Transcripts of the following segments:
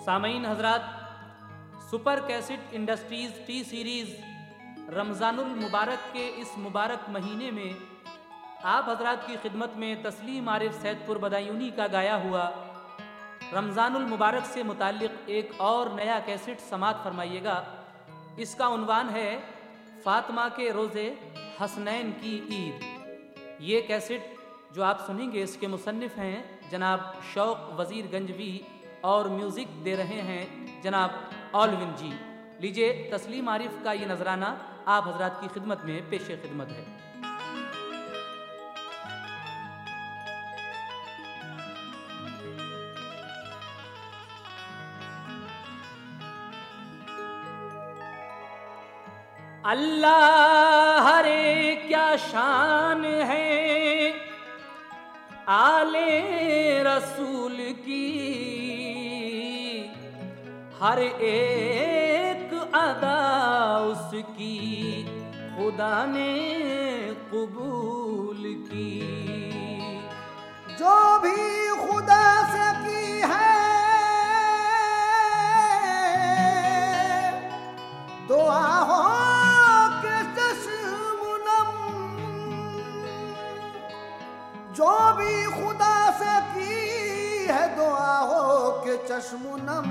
सामईन हजरात, super cassette industries T series रमज़ानुल मुबारक के इस मुबारक महीने में आप हजरात की खिदमत में तस्लीम आरिफ सैदपुर बदायूनी का गाया हुआ रमज़ानुल मुबारक से मुताल्लिक़ एक और नया कैसेट समात फरमाइएगा। इसका उन्वान है फातिमा के रोज़े हसनैन की ईद। ये कैसेट जो आप सुनेंगे इसके मुसन्निफ़ हैं जनाब शौक़ वज़ीर गंजवी और म्यूज़िक दे रहे हैं जनाब ऑलविन जी। लीजिए तस्लीम आरिफ का ये नजराना आप हजरात की खिदमत में पेशे खिदमत है। अल्लाह रे क्या शान है आले रसूल की, हर एक अदा उसकी खुदा ने कबूल की। जो भी खुदा से की है दुआ हो के चश्मुनम, जो भी खुदा से की है दुआ हो के चश्मुनम,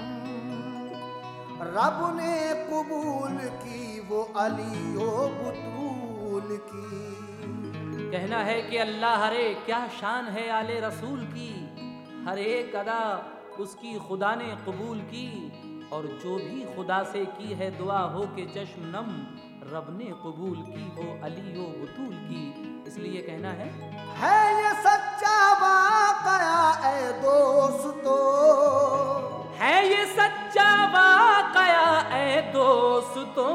रब ने कबूल की वो अलियो बतूल की। कहना है कि अल्लाह रे क्या शान है आले रसूल की, हर एक अदा उसकी खुदा ने कबूल की, और जो भी खुदा से की है दुआ हो के चश्म नम, रब ने कबूल की वो अलियो बतूल की। इसलिए कहना है ये सच्चा वाक़या ए दोस्तों, है ये सच्चा वाक़या ए दोस्तों,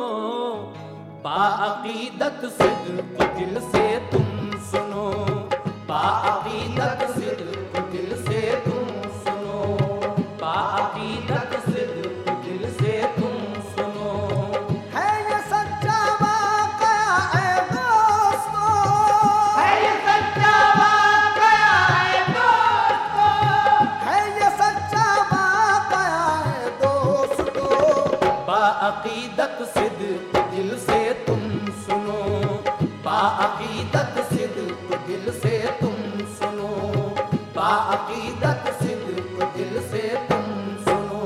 बाअक़ीदत सिद्क़ दिल से तुम सुनो, बाअक़ीदत सिद्क़ दिल से तुम सुनो, बाअक़ीदत सिद्क़ दिल से तुम सुनो। है ये सच्चा वाक़या ए दोस्तों, है ये सच्चा वाक़या ए दोस्तों, है ये सच्चा वाक़या ए दोस्तों, बाअक़ीदत सिद्क़ दिल से तुम सुनो, बाअक़ीदत सिद्क़ दिल से तुम सुनो, बाअक़ीदत सिद्क़ दिल से तुम सुनो।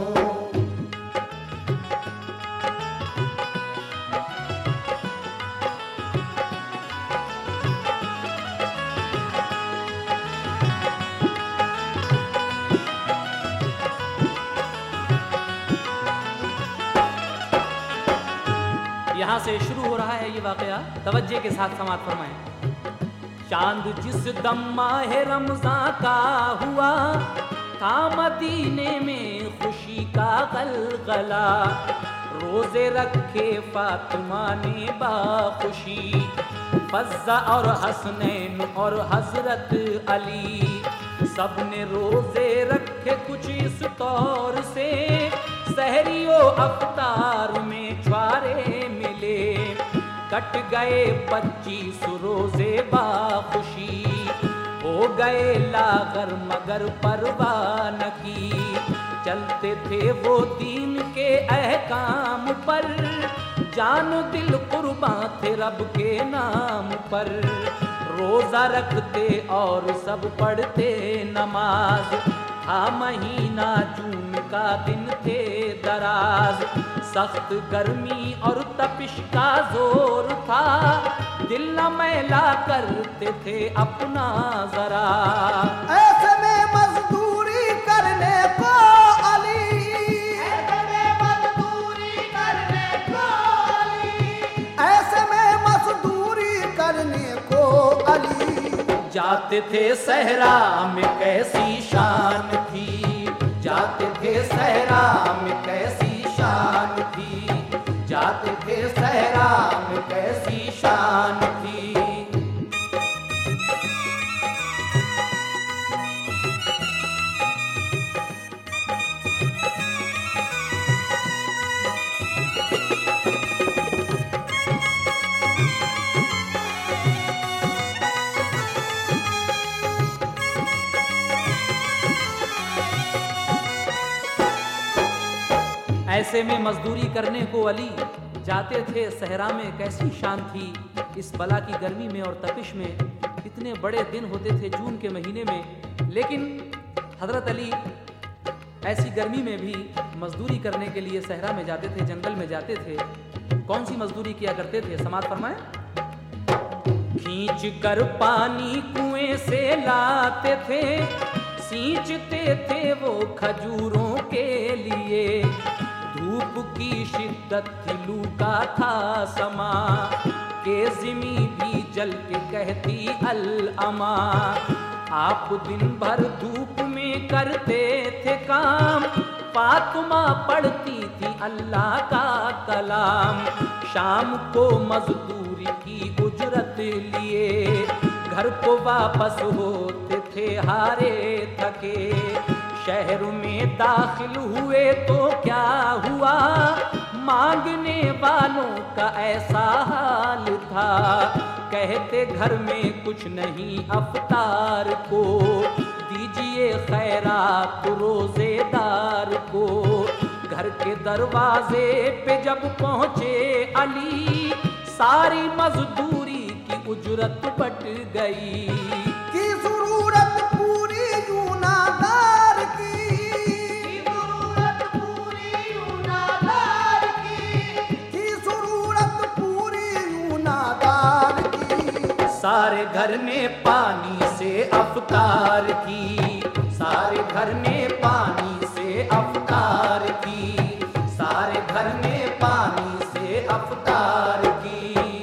यहाँ से शुरू हो रहा है ये वाक़या, तवज्जे के साथ समात फरमाएं। चांद जिस दम माह रमज़ां का हुआ था मदीने में खुशी का गलगला, रोजे रखे फातिमा ने बाखुशी, फज़्ज़ा और हसनैन और हजरत अली, सबने रोजे रखे कुछ इस तौर से, सहरियो अफ्तार में छुआरे मिले, कट गए 25 रोजे बाखुशी, हो गए लागर मगर परवाह न की, चलते थे वो दीन के अहकाम पर, जानो दिल कुर्बान थे रब के नाम पर, रोजा रखते और सब पढ़ते नमाज, था महीना जून का दिन थे दराज, सख्त गर्मी और तपिश का जोर था, दिल न मैला करते थे अपना जरा, ऐसे में मजदूरी करने को अली, ऐसे में मजदूरी करने को अली, ऐसे में मजदूरी करने को अली, जाते थे सहरा में कैसी शान थी, जाते थे सहरा में कैसी शान थी, जाते थे सहरा में कैसी शान थी। ऐसे में मजदूरी करने को अली जाते थे सहरा में। कैसी शान थी इस बला की गर्मी में और तपिश में। इतने बड़े दिन होते थे जून के महीने में, लेकिन हजरत अली ऐसी गर्मी में भी मजदूरी करने के लिए सहरा में जाते थे, जंगल में जाते थे। कौन सी मजदूरी किया करते थे, समाज फरमाए। खींच कर पानी कुएं से लाते थे, सींचते थे वो खजूरों के लिए। धूप की शिद्दत थी, लू का था समा, के ज़िमी भी जल के कहती अल अमा। आप दिन भर धूप में करते थे काम, फातिमा पढ़ती थी अल्लाह का कलाम। शाम को मजदूरी की उजरत लिए, घर को वापस होते थे हारे थके। शहर में दाखिल हुए तो क्या हुआ, मांगने वालों का ऐसा हाल था। कहते घर में कुछ नहीं अफ्तार को, दीजिए खैरात रोजेदार को। घर के दरवाजे पे जब पहुंचे अली, सारी मजदूरी की उजरत बट गई। की जरूरत पूरी यूनादार की, जरूरत पूरी यूनादार की जरूरत पूरी यूनादार की। सारे घर ने पानी से अफ्तार की, सारे घर ने पानी से अफ्तार की, सारे घर ने पानी से अफ्तार की।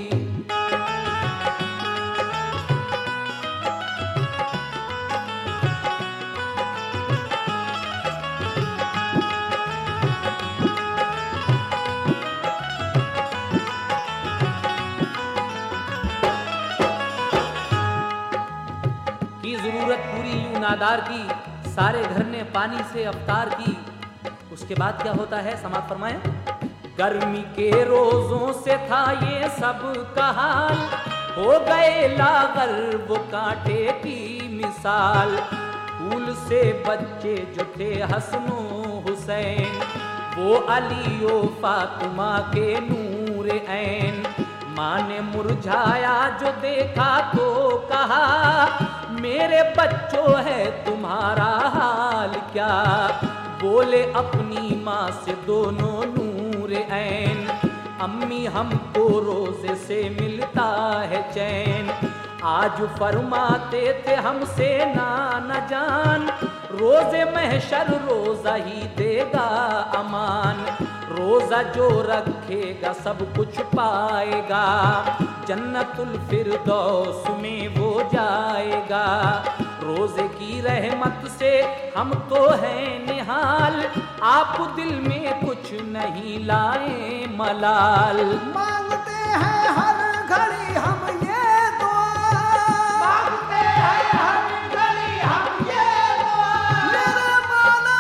जरूरत पूरी यूं नादार की, सारे घर ने पानी से अफ्तार की। उसके बाद क्या होता है, समाज फरमाए। गर्मी के रोजों से था ये सब का हाल, हो गए लागर वो कांटे की मिसाल। फूल से बच्चे जो थे हसनो हुसैन, वो अली ओ फातिमा के नूर ऐन। माँ ने मुरझाया जो देखा तो कहा, मेरे बच्चों है तुम्हारा हाल क्या। बोले अपनी माँ से दोनों नूर ऐन, अम्मी हमको रोजे से मिलता है चैन। आज फरमाते थे हमसे नाना जान, रोजे महशर रोजा ही देगा अमान। रोजा जो रखेगा सब कुछ पाएगा, जन्नतुल फिरदौस में वो जाएगा। रोजे की रहमत से हम तो हैं निहाल, आप दिल में कुछ नहीं लाए मलाल। मांगते हैं हर घड़ी हम ये दुआ, मांगते हैं हर घड़ी हम ये दुआ। मेरे मौला,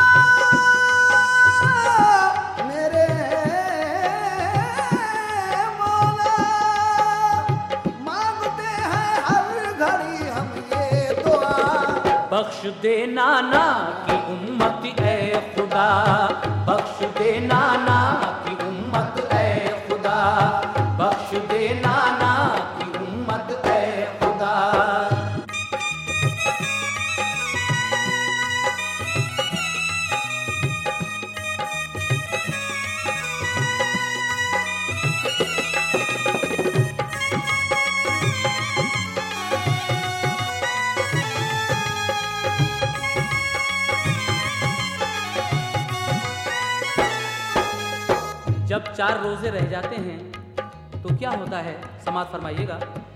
मेरे मौला, मांगते हैं हर घड़ी हम ये दुआ। बख्श दे नाना की उम्मत ए खुदा, बख्श दे नाना की उम्मत ए खुदा, बख्श दे नाना की उम्मत ए खुदा। जब 4 रोजे रह जाते हैं तो क्या होता है, समाज फरमाइएगा।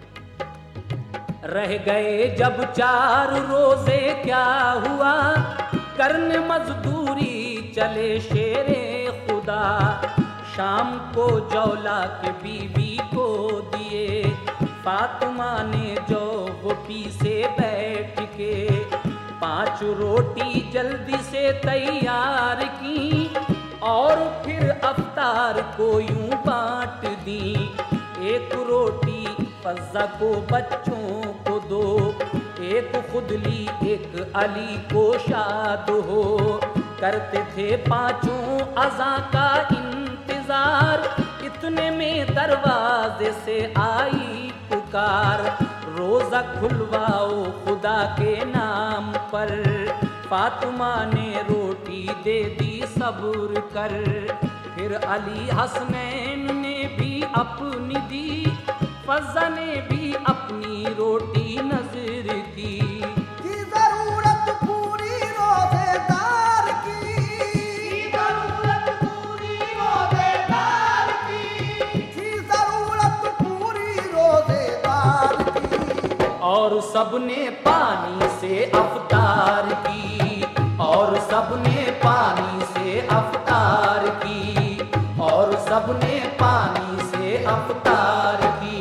रह गए जब 4 रोजे क्या हुआ, करने मजदूरी चले शेरे खुदा। शाम को जौला के बीवी को दिए, फातिमा ने जो वो पीसे बैठ के। 5 रोटी जल्दी से तैयार की, और फिर अफ्तार को यूं बांट दी। एक रोटी फज़्ज़ा को बच्चों को दो, एक खुद ली एक अली को शाद हो। करते थे पांचों अज़ा का इंतजार। इतने में दरवाजे से आई पुकार, रोजा खुलवाओ खुदा के नाम पर। फातिमा ने रोटी दे दी सब्र कर। फिर अली हसनैन ने भी अपनी दी, फज़ा ने भी अपनी रोटी नजर की। जरूरत पूरी रोजेदार की, जरूरत पूरी रोजेदार की, जरूरत पूरी रोजेदार की। और सबने पानी से अफ्तार की, और सबने पानी से अफ्तार की, और सबने पानी से अफ्तार की।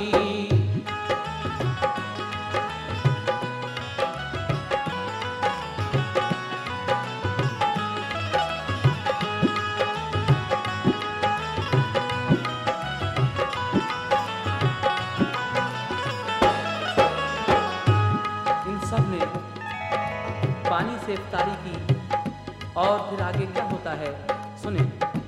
इन सब ने पानी से इफ्तारी की और फिर आगे क्या होता है सुने।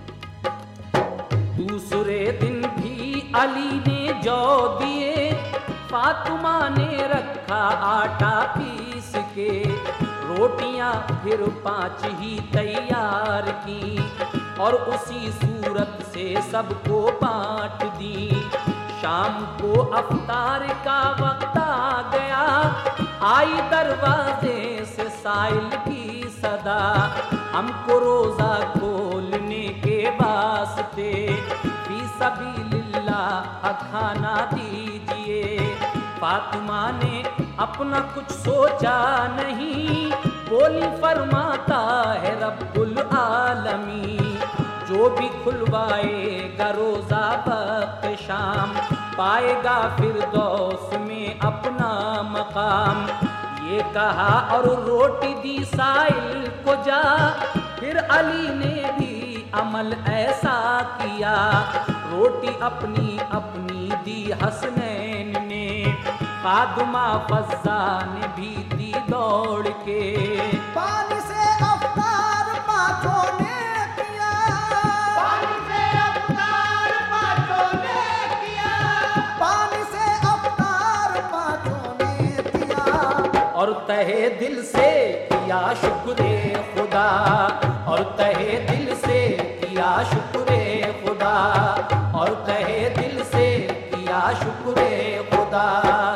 दूसरे दिन भी अली ने जौ दिए, फातिमा ने रखा आटा पीस के। रोटियां फिर 5 ही तैयार की और उसी सूरत से सबको बांट दी। शाम को अफ्तार का वक्त आ गया, आई दरवाजे से साइल की सदा। हमको रोजा खोलने के वास्ते फी सबीलिल्लाह खाना दीजिए। फातिमा ने अपना कुछ सोचा नहीं, बोली फरमाता है रब्बुल आलमी, जो भी खुलवाएगा रोजा वक्त शाम, पाएगा फिरदौस में अपना मकाम। ये कहा और रोटी दी साइल को जा। फिर अली ने भी अमल ऐसा किया, रोटी अपनी अपनी दी हसनैन ने। फातिमा फज़ा ने भी दी दौड़ के। पानी से अफ्तार पांचों ने किया, पानी से अफ्तार पांचों ने किया, पानी से अफ्तार पांचों ने किया। और तहे दिल से किया शुक्र खुदा, और तहे दिल से किया शुक्र खुदा, और तहे दिल से किया शुक्र खुदा।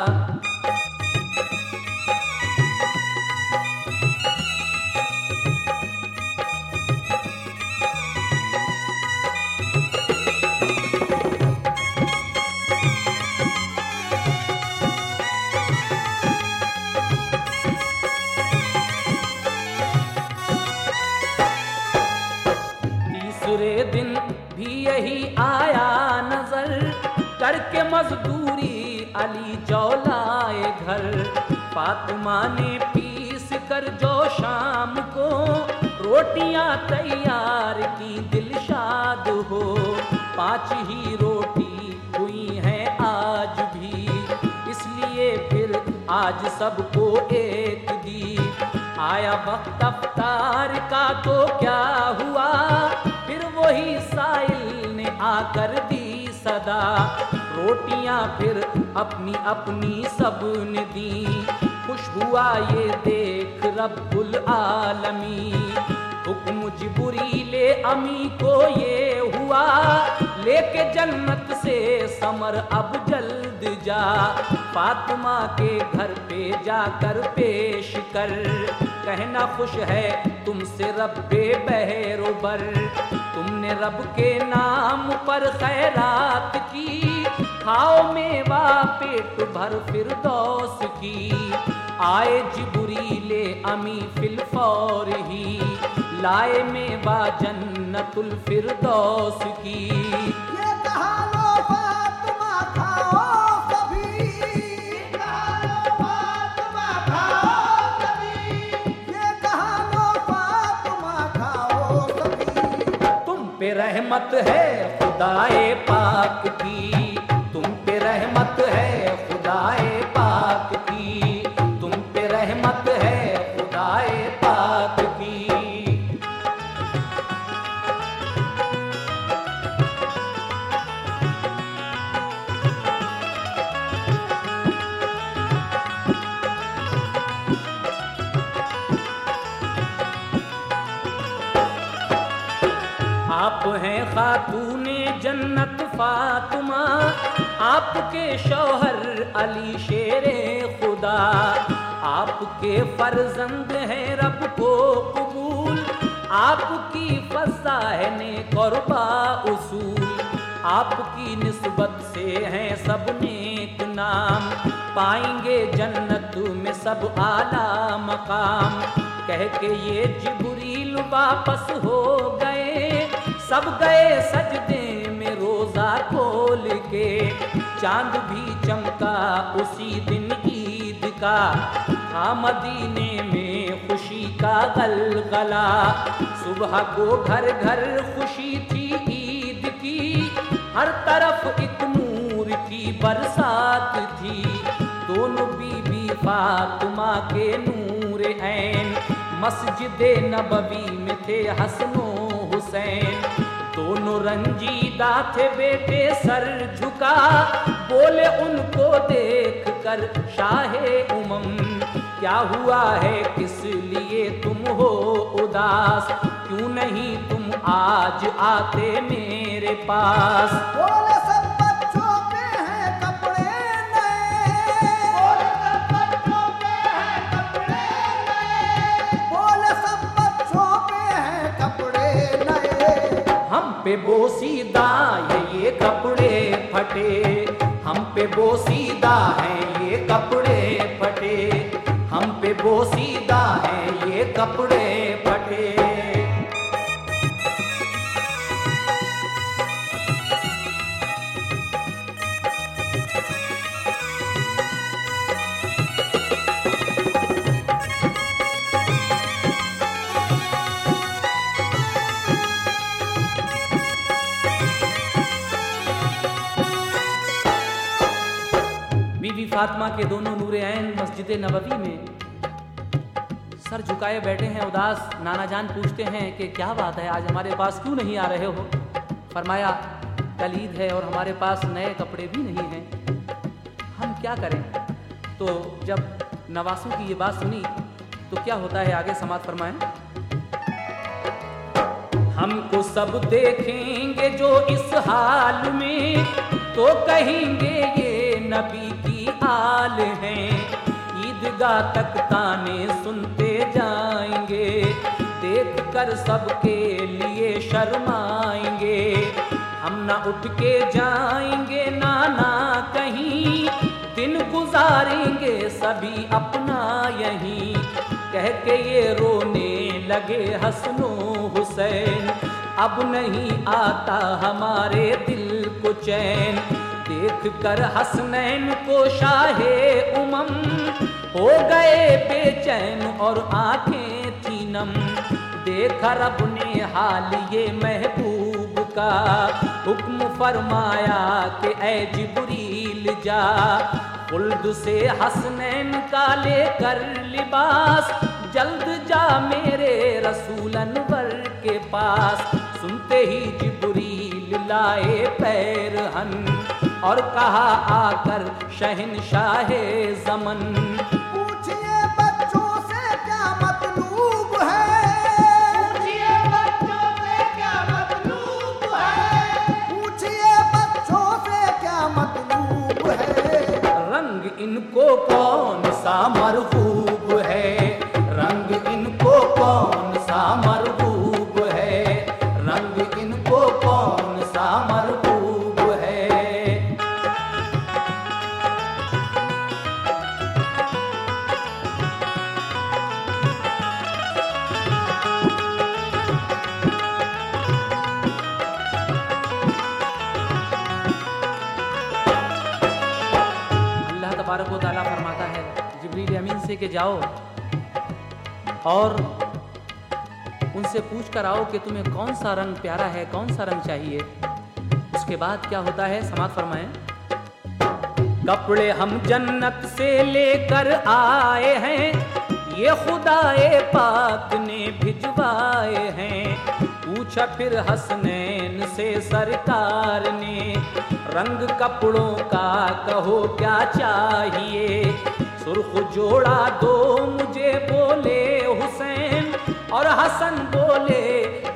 तीसरे दिन भी यही आया नजर, करके मजदूरी अली जौ लाए घर। फातिमा ने पीस कर जो शाम को रोटियां तैयार की, दिलशाद हो। 5 ही रोटी हुई हैं आज भी, इसलिए फिर आज सबको एक दी। आया वक्त अफ्तार का तो क्या हुआ, फिर वही साइल ने आकर दी सदा। रोटियां फिर अपनी अपनी सब ने दी, खुश हुआ ये देख रब्बुल आलमी। हुक्म जिब्रीले अमी को ये हुआ, लेके जन्नत से समर अब जल्द जा। फातिमा के घर पे जाकर पेश कर, कहना खुश है तुमसे रब्बे बहरोबर। तुमने रब के नाम पर खैरात की, खाओ मेवा पेट भर फिरदौस की। आए जिब्रीले अमी फिलफौर ही, लाए मेवा जन्नतुल फिरदौस की। ये कहा लो फातिमा खाओ सभी, ये कहा लो फातिमा खाओ सभी, ये कहा लो फातिमा खाओ सभी। तुम पे रहमत है खुदाए पाक की, तुम पे रहमत है खुदाए पाक की, तुम पे रहमत है खुदाए पाक की। आप हैं खातूने जन्नत फातिमा, आपके शौहर अली शेरे खुदा, आपके फर्जंद हैं रब को कबूल, आपकी फज़ाइले क़ुरबा उसूल, आपकी निस्बत से हैं सब नेक नाम, पाएंगे जन्नत में सब आला मकाम। कह के ये जिब्रील वापस हो गए, सब गए सजदे में रोजा खोल के, चांद भी चमका उसी दिन ईद का, था मदीने में खुशी का गलगला, सुबह को घर घर खुशी थी ईद की, हर तरफ एक नूर की बरसात थी, दोनों बीबी फातिमा के नूर ऐन, मस्जिद नबवी में थे हसनो हुसैन, दोनों रंजीदा थे बेटे सर झुका, बोले उनको देख कर शाहे उमम, क्या हुआ है किस लिए तुम हो उदास, क्यों नहीं तुम आज आते मेरे पास। बोले सब बच्चों पे हैं कपड़े नए, बोले सब बच्चों पे हैं कपड़े नए, बोले सब बच्चों पे हैं कपड़े नए, हम पे बोसीदा ये कपड़े फटे, हम पे बोसीदा हैं ये कपड़े फटे, हम पे बोसीदा हैं ये कपड़े फटे। बीबी फातिमा के दोनों नूरे ऐन मस्जिद नबवी में सर झुकाए बैठे हैं उदास। नाना जान पूछते हैं कि क्या बात है, आज हमारे पास क्यों नहीं आ रहे हो। फरमाया कल ईद है और हमारे पास नए कपड़े भी नहीं हैं, हम क्या करें। तो जब नवासों की ये बात सुनी तो क्या होता है आगे समात फरमाएं। हमको सब देखेंगे जो इस हाल में, तो कहेंगे ये नबी की आल हैं, ईदगाह तक ताने सुनते जाएंगे, देख कर सबके लिए शर्माएंगे, हम ना उठ के जाएंगे नाना कहीं, दिन गुजारेंगे सभी अपना यहीं। कह के ये रोने लगे हसनो हुसैन, अब नहीं आता हमारे दिल को चैन, देख कर हसनैन को शाहे उमम, हो गए बेचैन और आंखें थी नम। देखा रब ने हाल ये महबूब का, हुक्म फरमाया कि ऐ जिब्रील जा, खुल्द से हसनैन का लेकर लिबास, जल्द जा मेरे रसूल अनवर के पास। सुनते ही जिब्रील लाए पैरहन, और कहा आकर शहंशाहे ज़मन, पूछिए बच्चों से क्या मतलूब है, पूछिए बच्चों से क्या मतलूब है, पूछिए बच्चों से क्या मतलूब है। रंग इनको कौन सा मरगूब है, रंग इनको कौन सा मरगूब है, रंग इनको कौन सा मरगूब है। अल्लाह तबारक व तआला फरमाता है जिब्रील अमीन से कि जाओ और उनसे पूछ कर आओ कि तुम्हें कौन सा रंग प्यारा है, कौन सा रंग चाहिए। उसके बाद क्या होता है समात फरमाएं। कपड़े हम जन्नत से लेकर आए हैं, ये खुदाए पाक ने भिजवाए हैं। पूछा फिर हसनैन से सरकार ने, रंग कपड़ों का कहो क्या चाहिए। सुर्ख जोड़ा दो मुझे बोले हुसैन, और हसन बोले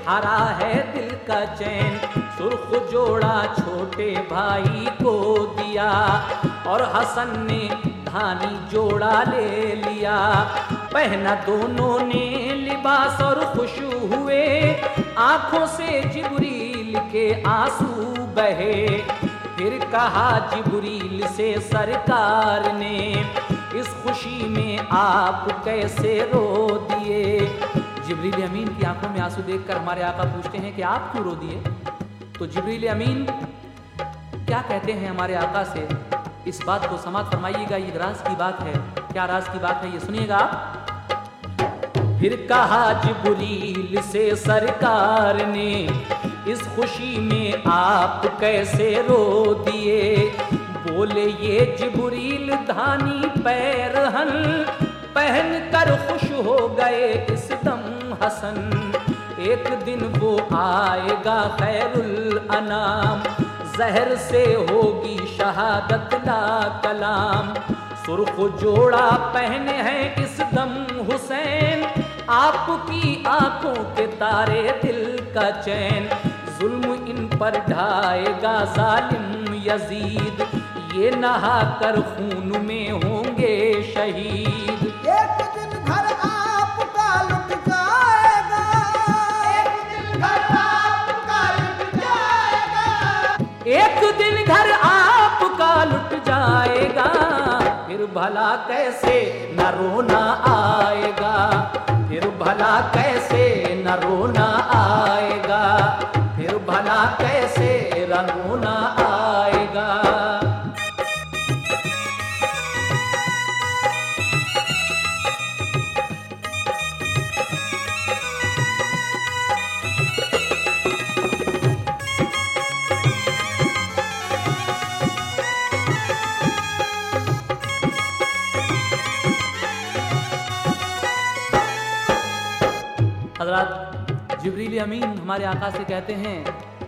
हरा है दिल का चैन। सुर्ख जोड़ा छोटे भाई को दिया और हसन ने धानी जोड़ा ले लिया। पहना दोनों ने लिबास और खुश हुए, आंखों से जिब्रील के आंसू बहे। फिर कहा जिब्रील से सरकार ने, इस खुशी में आप कैसे रो दिए। जिब्रील अमीन की आंखों में आंसू देखकर हमारे आका पूछते हैं कि आप क्यों रो दिए। तो जिब्रील अमीन क्या कहते हैं हमारे आका से, इस बात को समाप्त फरमाइएगा। ये राज की बात है। क्या राज की बात है ये सुनिएगा। फिर कहा जिब्रील से सरकार ने, इस खुशी में आप कैसे रो दिए। बोले ये जिब्रील धानी पैरहन पहन कर खुश हो गए इस दम हसन। एक दिन वो आएगा खैरुल अनाम, जहर से होगी शहादत ला कलाम। सुर्ख जोड़ा पहने हैं इस दम हुसैन, आपकी आंखों के तारे दिल का चैन। जुल्म इन पर ढाएगा जालिम यजीद, ये नहा कर खून में होंगे शहीद। एक दिन घर आपका लुट जाएगा, एक दिन घर आपका लुट जाएगा, एक दिन घर आपका लुट जाएगा। फिर भला कैसे न रोना आएगा, फिर भला कैसे न रोना आएगा, फिर भला कैसे न रोना आएगा। हज़रत जिब्रील अमीन हमारे आका से कहते हैं,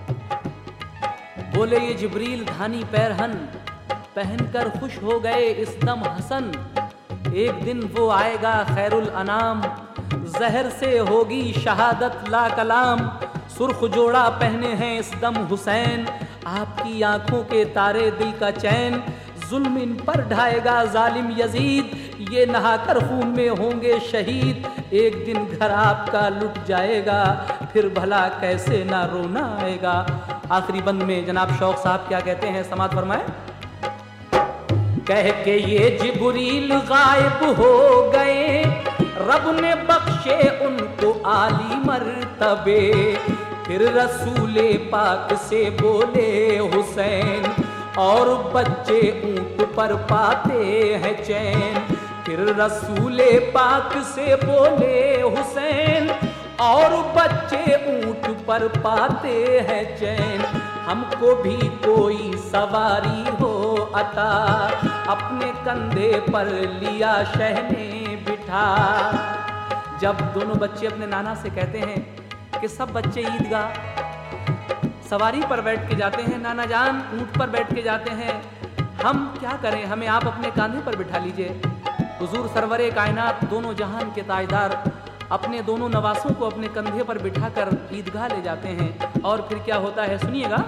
बोले ये जिब्रील धानी पैरहन पहनकर खुश हो गए इस दम हसन। एक दिन वो आएगा खैरुल अनाम, जहर से होगी शहादत ला कलाम। सुर्ख जोड़ा पहने हैं इस दम हुसैन, आपकी आंखों के तारे दिल का चैन। जुल्म इन पर ढाएगा जालिम यजीद, ये नहाकर खून में होंगे शहीद। एक दिन घर आपका लुट जाएगा, फिर भला कैसे ना रोना आएगा। आखिरी बंद में जनाब शौक साहब क्या कहते हैं, समात फरमाए। कह के ये जिब्रील गायब हो गए, रब ने बख्शे उनको आली मर्तबे। फिर रसूले पाक से बोले हुसैन, और बच्चे ऊंट पर पाते हैं चैन। फिर रसूले पाक से बोले हुसैन, और बच्चे ऊंट पर पाते हैं चैन। हमको भी कोई सवारी हो अता, अपने कंधे पर लिया शहने बिठा। जब दोनों बच्चे अपने नाना से कहते हैं कि सब बच्चे ईदगाह सवारी पर बैठ के जाते हैं, नाना जान ऊंट पर बैठ के जाते हैं, हम क्या करें, हमें आप अपने कांधे पर बिठा लीजिए। हुजूर सरवरे कायनात दोनों जहान के ताजदार अपने दोनों नवासों को अपने कंधे पर बिठाकर ईदगाह ले जाते हैं। और फिर क्या होता है सुनिएगा।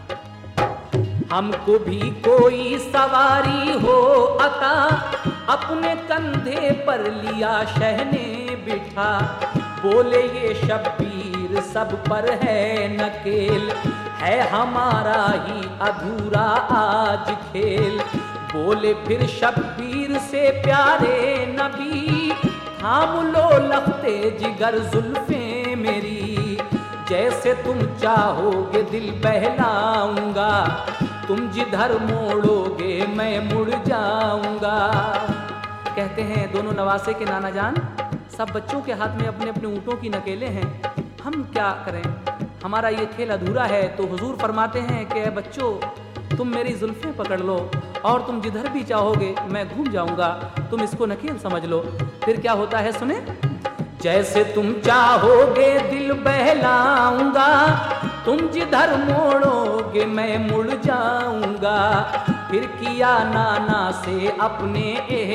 हमको भी कोई सवारी हो अता, अपने कंधे पर लिया शहने बिठा। बोले ये शब्बीर सब पर है नकेल, है हमारा ही अधूरा आज खेल। बोले फिर शब्बीर से प्यारे नबी, थाम लो लफ्ते जिगर जुल्फे मेरी। जैसे तुम चाहोगे दिल बहलाऊंगा, तुम जिधर मोड़ोगे मैं मुड़ जाऊंगा। कहते हैं दोनों नवासे के नाना जान, सब बच्चों के हाथ में अपने अपने ऊँटों की नकेले हैं, हम क्या करें, हमारा ये खेल अधूरा है। तो हुजूर फरमाते हैं कि बच्चों तुम मेरी जुल्फें पकड़ लो, और तुम जिधर भी चाहोगे मैं घूम जाऊंगा, तुम इसको नकेल समझ लो। फिर क्या होता है सुने। जैसे तुम चाहोगे दिल बहलाऊंगा, तुम जिधर मोड़ोगे मैं मुड़ जाऊंगा। फिर किया नाना से अपने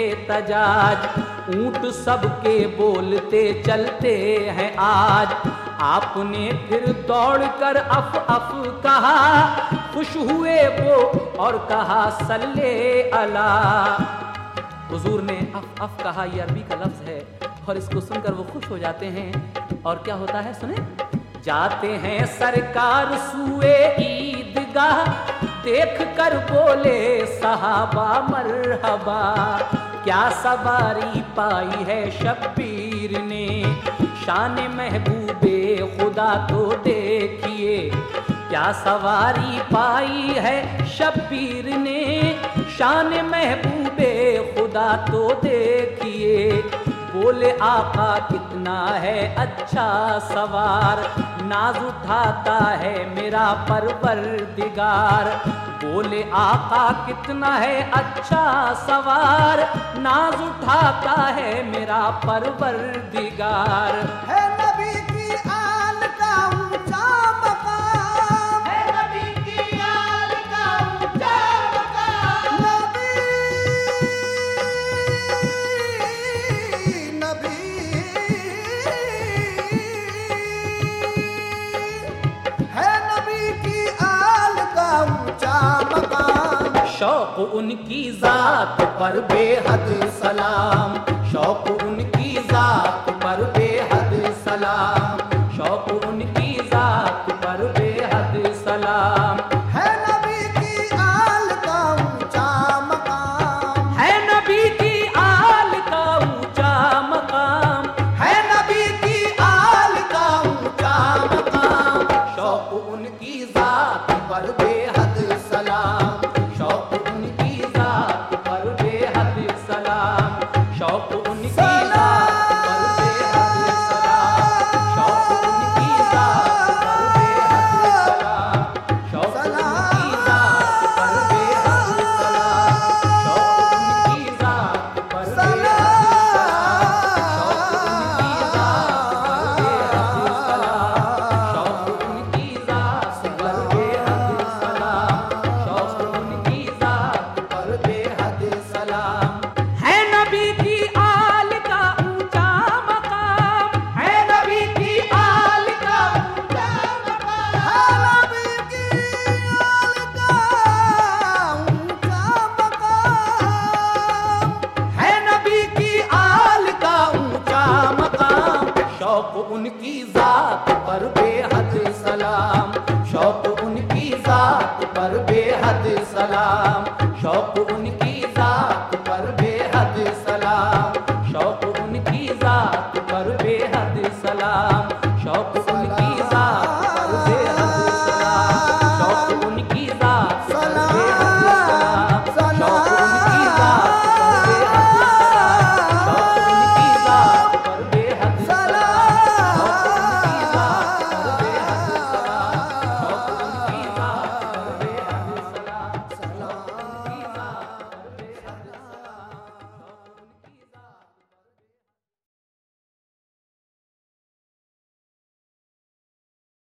एहतजाज, ऊंट सबके बोलते चलते हैं आज। आपने फिर दौड़कर अफ अफ कहा, खुश हुए वो और कहा सल्ले अला। हुजूर ने अफ अफ कहा, ये अरबी का लफ्ज है, और इसको सुनकर वो खुश हो जाते हैं। और क्या होता है सुने, जाते हैं सरकार सुए ईदगाह, देख कर बोले सहाबा मरहबा। क्या सवारी पाई है शब्बीर ने, शान महबूबे खुदा तो देखिए। क्या सवारी पाई है शब्बीर ने, शान महबूबे खुदा तो देखिए। बोले आका कितना है अच्छा सवार, नाज उठाता है मेरा परवरदिगार। बोले आका कितना है अच्छा सवार, नाज उठाता है मेरा परवरदिगार। है नबी की आल का ऊंचा मकाम, है नबी की आल का ऊंचा मकाम। नबी है नबी की आल का ऊंचा मकाम। शौक उनकी जात पर बेहद सलाम, शौक उनकी जात पर बेहद सलाम, शौक उनकी जात पर बेहद सलाम। है नबी की आल का ऊंचा मकाम, है नबी की आल का ऊंचा मकाम, है नबी की आल का ऊंचा मकाम। शौक उनकी जात पर बेहद सलाम, शौक उनकी जात पर बेहद सलाम, शौक उनकी जात पर बेहद सलाम, शौक उनकी जात पर बेहद सलाम, शौक उनकी जात पर बेहद सलाम, शौक उनकी जात पर बेहद सलाम, शौक उनकी जात पर बेहद सलाम, शौक उनकी जात पर बेहद सलाम। है नबी की आल का ऊंचा मकाम, है नबी की आल का ऊंचा मकाम, है नबी की आल का ऊंचा मकाम, है नबी की आल का ऊंचा मकाम। शौक उनकी जात पर बेहद सलाम, शौक उनकी जात पर बेहद सलाम, शौक उनकी जात